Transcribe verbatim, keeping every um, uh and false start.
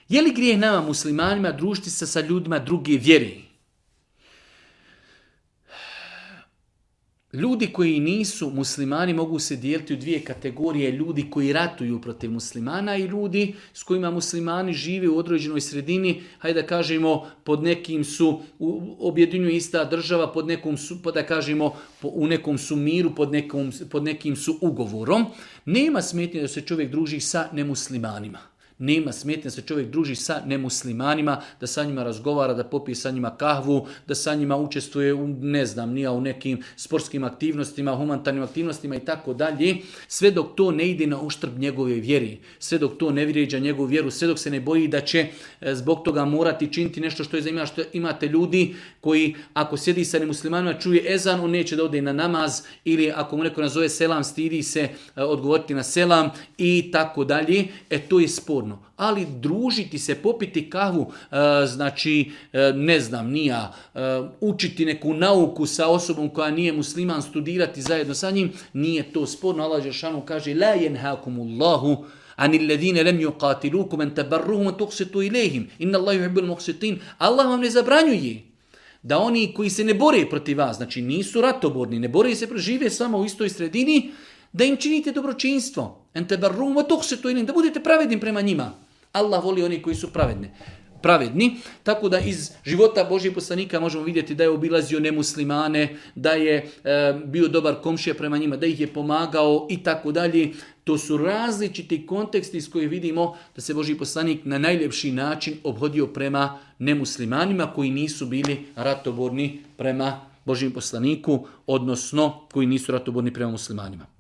Je li grijeh nama muslimanima družiti se sa ljudima druge vjere? Ljudi koji nisu muslimani mogu se dijeliti u dvije kategorije. Ljudi koji ratuju protiv muslimana i ljudi s kojima muslimani žive u određenoj sredini, hajde da kažemo pod nekim su, objedinjuje ista država, pod nekom su, pod da kažemo u nekom su miru, pod, nekom, pod nekim su ugovorom. Nema smetnje da se čovjek druži sa nemuslimanima. Nema smetnje da se čovjek druži sa nemuslimanima, da sa njima razgovara, da popije sa njima kahvu, da sa njima učestvuje u, ne znam, nija u nekim sportskim aktivnostima, humanitarnim aktivnostima i tako dalje. Sve dok to ne ide na uštrb njegove vjeri, sve dok to ne vrijeđa njegovu vjeru, sve dok se ne boji da će zbog toga morati činiti nešto što je za ima, što imate ljudi koji ako sjedi sa nemuslimanima čuje ezan, on neće da ode na namaz, ili ako mu neko nazove selam, stidi se odgovoriti na selam i tako dalje. E to je spor. Ali družiti se, popiti kahvu, znači ne znam, nija, učiti neku nauku sa osobom koja nije musliman, studirati zajedno sa njim, nije to sporno. Allah dželešanu kaže: la yanhakumullahu anil ladina lam yuqatilukum an tabarruhum wa tuqsitu ilayhim inna Allaha yuhibbul muqsitin. Allah vam ne zabranjuje da oni koji se ne bore protiv vas, znači nisu ratoborni, ne bore se, žive samo u istoj sredini, da im činite dobročinstvo. Da budete pravedni prema njima. Allah voli oni koji su pravedni. pravedni. Tako da iz života Božjeg poslanika možemo vidjeti da je obilazio nemuslimane, da je e, bio dobar komšija prema njima, da ih je pomagao i tako dalje. To su različiti konteksti iz kojih vidimo da se Božji poslanik na najljepši način obhodio prema nemuslimanima koji nisu bili ratoborni prema Božjem poslaniku, odnosno koji nisu ratoborni prema muslimanima.